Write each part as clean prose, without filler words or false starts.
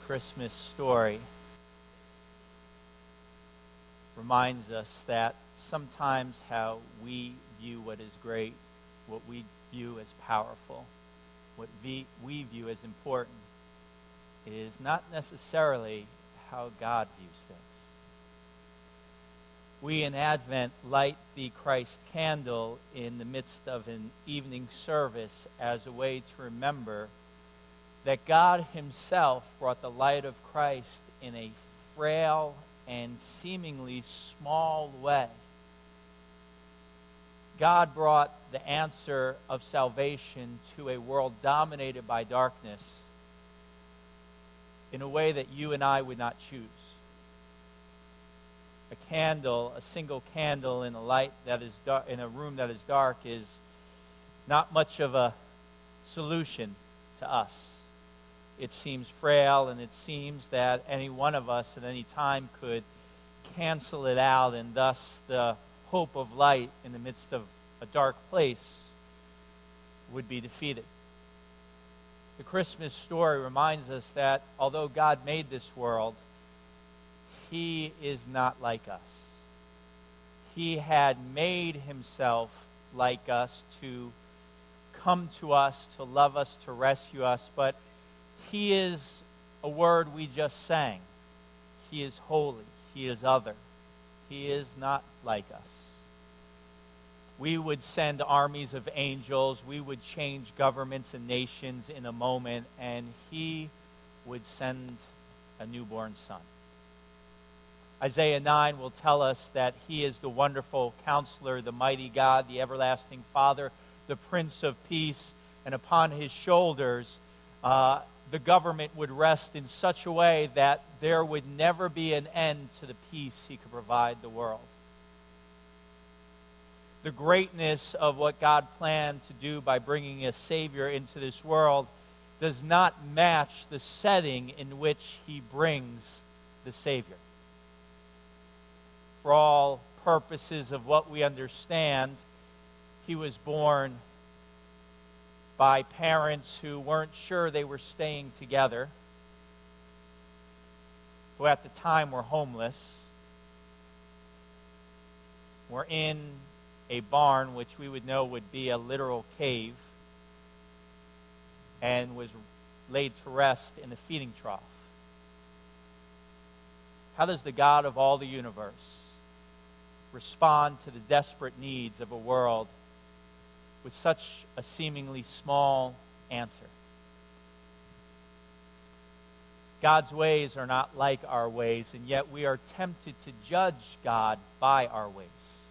Christmas story reminds us that sometimes how we view what is great, what we view as powerful, what we view as important, is not necessarily how God views things. We in Advent light the Christ candle in the midst of an evening service as a way to remember that God himself brought the light of Christ in a frail and seemingly small way. God brought the answer of salvation to a world dominated by darkness in a way that you and I would not choose. A candle, a single candle in a light that is dark, in a room that is dark, is not much of a solution to us. It seems frail, and it seems that any one of us at any time could cancel it out, and thus the hope of light in the midst of a dark place would be defeated. The Christmas story reminds us that although God made this world, he is not like us. He had made himself like us to come to us, to love us, to rescue us, but he is a word we just sang. He is holy. He is other. He is not like us. We would send armies of angels. We would change governments and nations in a moment, and he would send a newborn son. Isaiah 9 will tell us that he is the wonderful counselor, the mighty God, the everlasting Father, the Prince of Peace, and upon his shoulders the government would rest in such a way that there would never be an end to the peace he could provide the world. The greatness of what God planned to do by bringing a Savior into this world does not match the setting in which he brings the Savior. For all purposes of what we understand, he was born by parents who weren't sure they were staying together, who at the time were homeless, were in a barn which we would know would be a literal cave, and was laid to rest in a feeding trough. How does the God of all the universe respond to the desperate needs of a world with such a seemingly small answer? God's ways are not like our ways, and yet we are tempted to judge God by our ways.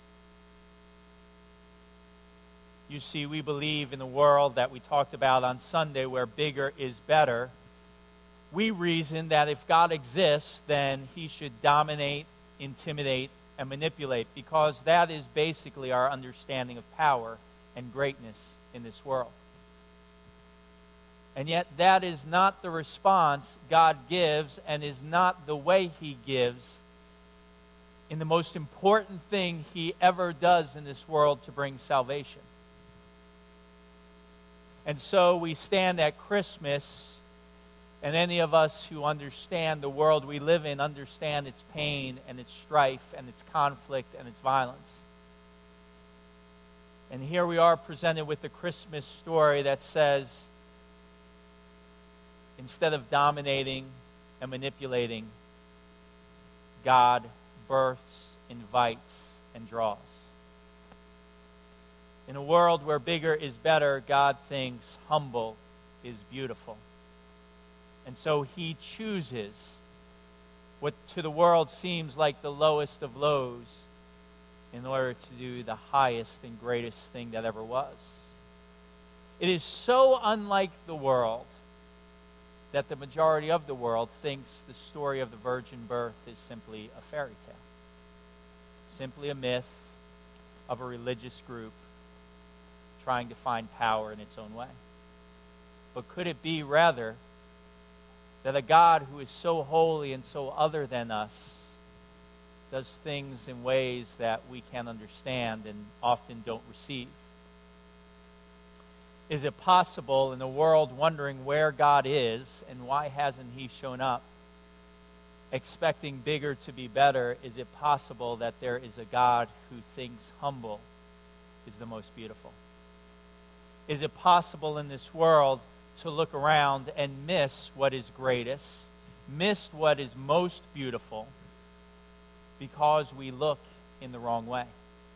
You see, we believe in the world that we talked about on Sunday where bigger is better. We reason that if God exists, then he should dominate, intimidate, and manipulate, because that is basically our understanding of power and greatness in this world. And yet that is not the response God gives, and is not the way he gives in the most important thing he ever does in this world to bring salvation. And so we stand at Christmas, and any of us who understand the world we live in understand its pain and its strife and its conflict and its violence. And here we are presented with a Christmas story that says, instead of dominating and manipulating, God births, invites, and draws. In a world where bigger is better, God thinks humble is beautiful. And so he chooses what to the world seems like the lowest of lows in order to do the highest and greatest thing that ever was. It is so unlike the world that the majority of the world thinks the story of the virgin birth is simply a fairy tale, simply a myth of a religious group trying to find power in its own way. But could it be rather that a God who is so holy and so other than us does things in ways that we can't understand and often don't receive? Is it possible in the world wondering where God is and why hasn't he shown up, expecting bigger to be better, is it possible that there is a God who thinks humble is the most beautiful? Is it possible in this world to look around and miss what is greatest, miss what is most beautiful, because we look in the wrong way?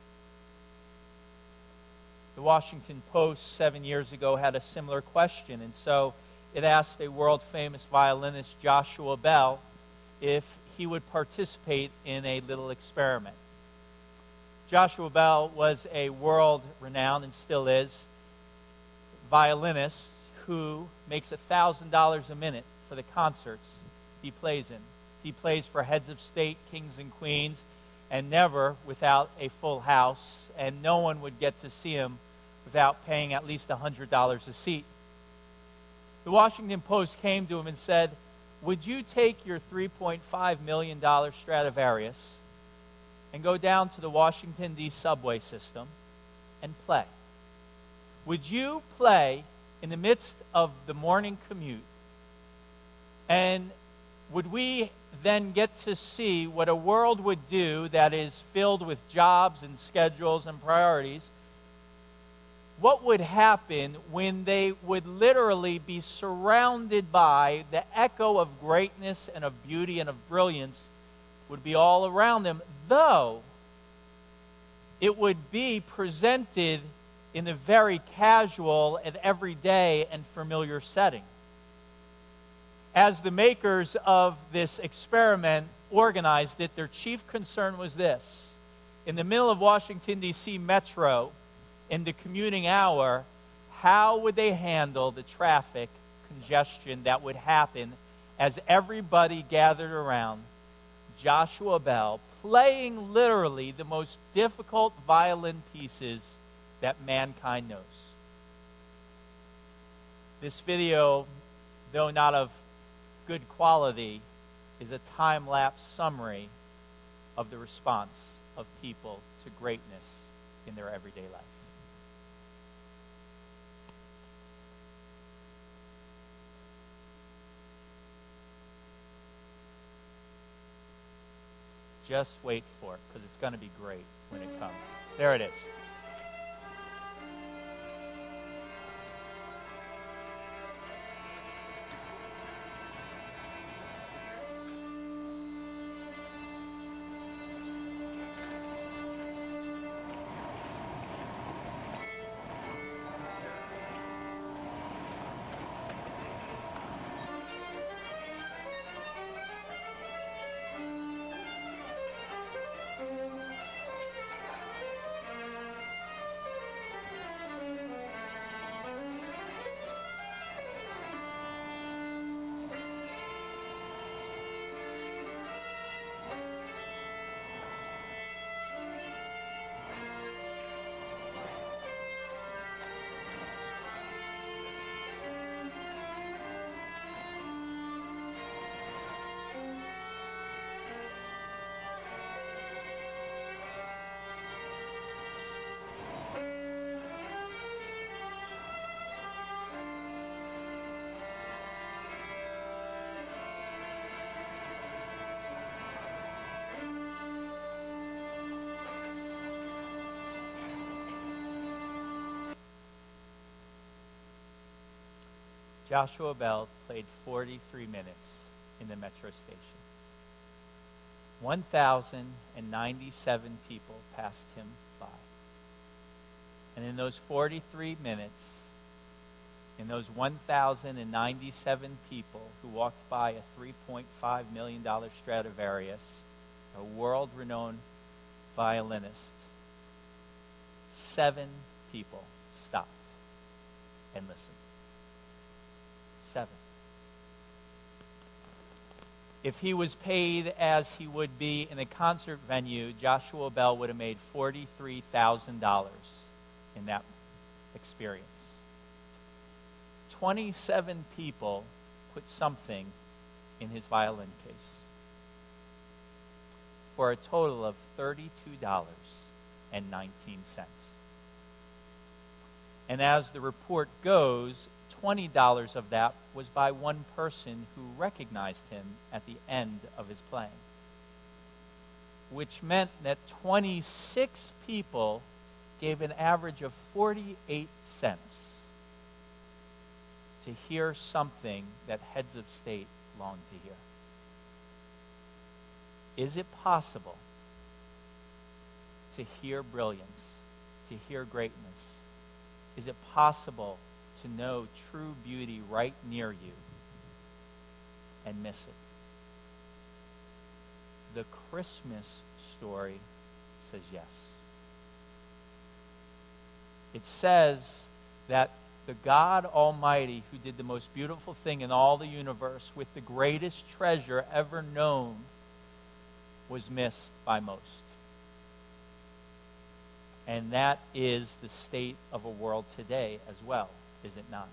The Washington Post 7 years ago had a similar question, and so it asked a world-famous violinist, Joshua Bell, if he would participate in a little experiment. Joshua Bell was a world-renowned, and still is, violinist who makes $1,000 a minute for the concerts he plays in. He plays for heads of state, kings and queens, and never without a full house, and no one would get to see him without paying at least $100 a seat. The Washington Post came to him and said, would you take your $3.5 million Stradivarius and go down to the Washington, D.C. subway system and play? Would you play in the midst of the morning commute? And would we then get to see what a world would do that is filled with jobs and schedules and priorities? What would happen when they would literally be surrounded by the echo of greatness and of beauty and of brilliance would be all around them, though it would be presented in a very casual and everyday and familiar setting. As the makers of this experiment organized it, their chief concern was this: in the middle of Washington, D.C. Metro, in the commuting hour, how would they handle the traffic congestion that would happen as everybody gathered around Joshua Bell, playing literally the most difficult violin pieces that mankind knows? This video, though not of good quality, is a time-lapse summary of the response of people to greatness in their everyday life. Just wait for it, because it's going to be great when it comes. There it is. Joshua Bell played 43 minutes in the metro station. 1,097 people passed him by. And in those 43 minutes, in those 1,097 people who walked by a $3.5 million Stradivarius, a world-renowned violinist, 7 people stopped and listened. 7. If he was paid as he would be in a concert venue, Joshua Bell would have made $43,000 in that experience. 27 people put something in his violin case for a total of $32.19. And as the report goes, $20 of that was by one person who recognized him at the end of his playing, which meant that 26 people gave an average of 48 cents to hear something that heads of state long to hear. Is it possible to hear brilliance, to hear greatness? Is it possible to know true beauty right near you and miss it? The Christmas story says yes. It says that the God Almighty, who did the most beautiful thing in all the universe with the greatest treasure ever known, was missed by most. And that is the state of a world today as well, is it not?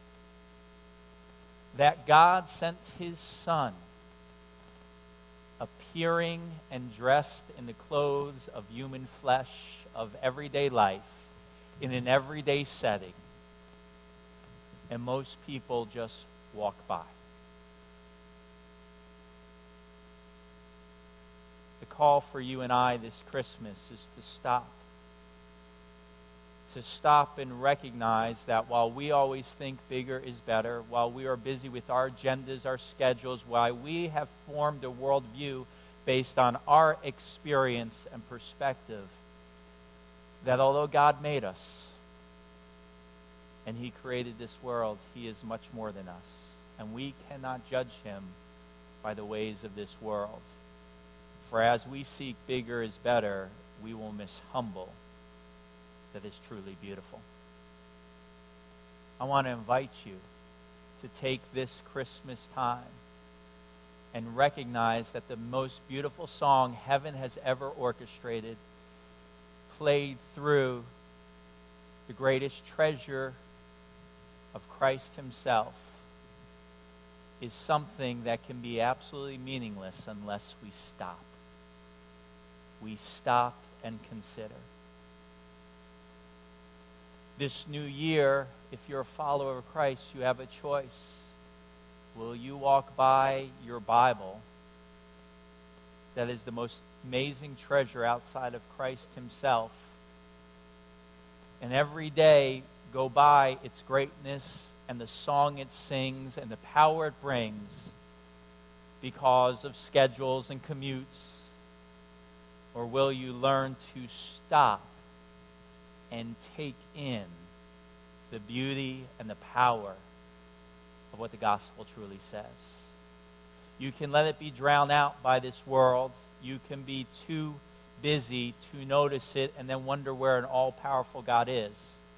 That God sent his Son, appearing and dressed in the clothes of human flesh, of everyday life, in an everyday setting, and most people just walk by. The call for you and I this Christmas is to stop. To stop and recognize that while we always think bigger is better, while we are busy with our agendas, our schedules, while we have formed a worldview based on our experience and perspective, that although God made us and he created this world, he is much more than us. And we cannot judge him by the ways of this world. For as we seek bigger is better, we will miss humble that is truly beautiful. I want to invite you to take this Christmas time and recognize that the most beautiful song heaven has ever orchestrated, played through the greatest treasure of Christ himself, is something that can be absolutely meaningless unless we stop. We stop and consider. This new year, if you're a follower of Christ, you have a choice. Will you walk by your Bible, that is the most amazing treasure outside of Christ himself, and every day go by its greatness and the song it sings and the power it brings because of schedules and commutes? Or will you learn to stop and take in the beauty and the power of what the gospel truly says? You can let it be drowned out by this world. You can be too busy to notice it and then wonder where an all-powerful God is.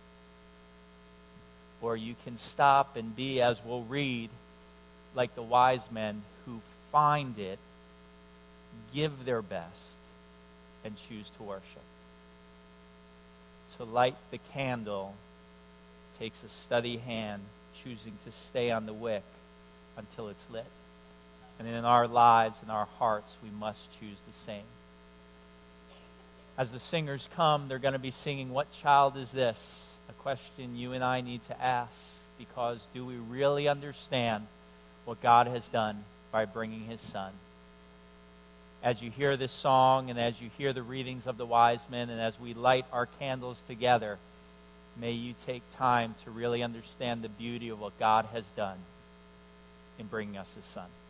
Or you can stop and be, as we'll read, like the wise men who find it, give their best, and choose to worship. To light the candle takes a steady hand choosing to stay on the wick until it's lit. And in our lives, in our hearts, we must choose the same. As the singers come, they're going to be singing, "What Child Is This?" A question you and I need to ask, because do we really understand what God has done by bringing his Son? As you hear this song and as you hear the readings of the wise men and as we light our candles together, may you take time to really understand the beauty of what God has done in bringing us his Son.